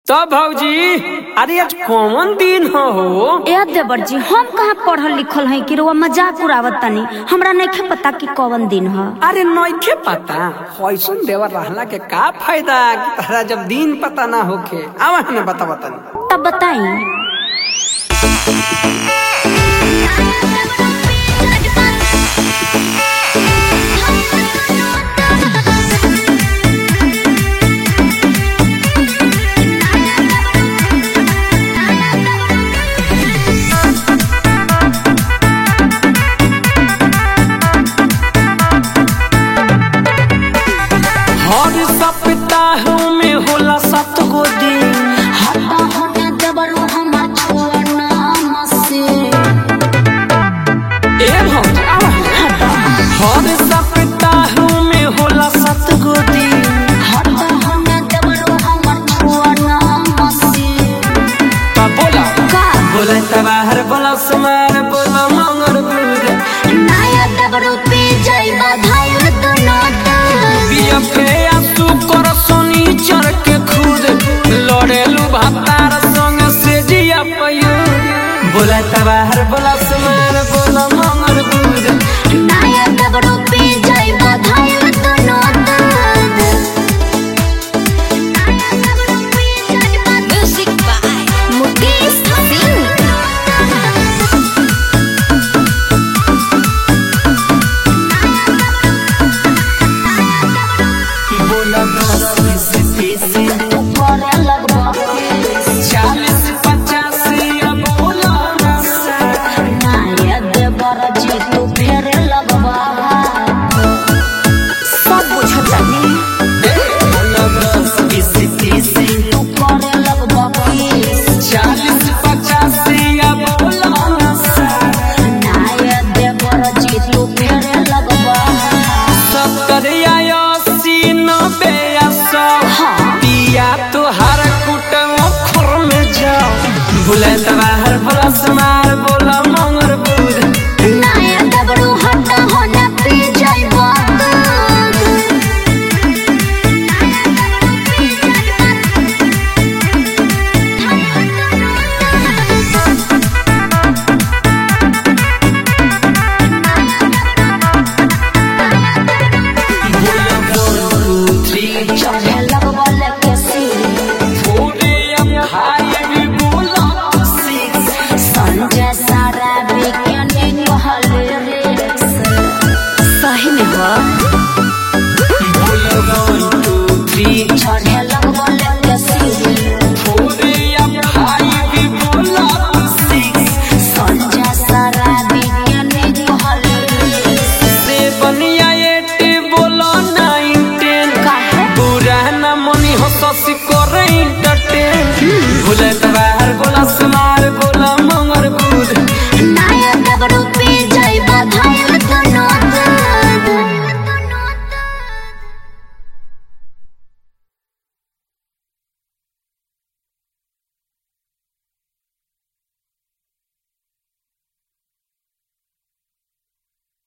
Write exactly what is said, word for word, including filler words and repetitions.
तो भौजी अरे आज कौन दिन हो ए देवर जी हम कहाँ पढ़ल लिखल है कि रुआ मजाक उड़ावत तनी हमरा नहीं पता कि कौन दिन है। अरे नइखे पता कैसन देवर रहला के का फायदा कि तहरा जब दिन पता ना होखे आवा हमें बता बतानी तब बताई। हर सप्ताह में होला सात गो दिन हटा हटा देवरो हमार छोड़ना मसे ए भौजी आवा हर सप्ताह में होला सात गो दिन हटा हटा देवरो हमार छोड़ना मसे तो बोला का बोला तबाहर बोला समार बोला मंगर दूर नया देवरो पे जाइबा धायल दोनों बिया पे आसू कर सोनी चढ़ के खुद लड़ेलू भातार संग से जिया पयो बोला तबाहर बोला समार बोला मंगर दूर नया देवरो पे जाइबा धायल दोनों म्यूजिक बाय मुकेश सिंह। चालीस पचासी अब बोला चालीस पचासी अब बोला सत्तर या अस्सी नब्बे या सौ पिया तुहार कुटम में जाओ भूले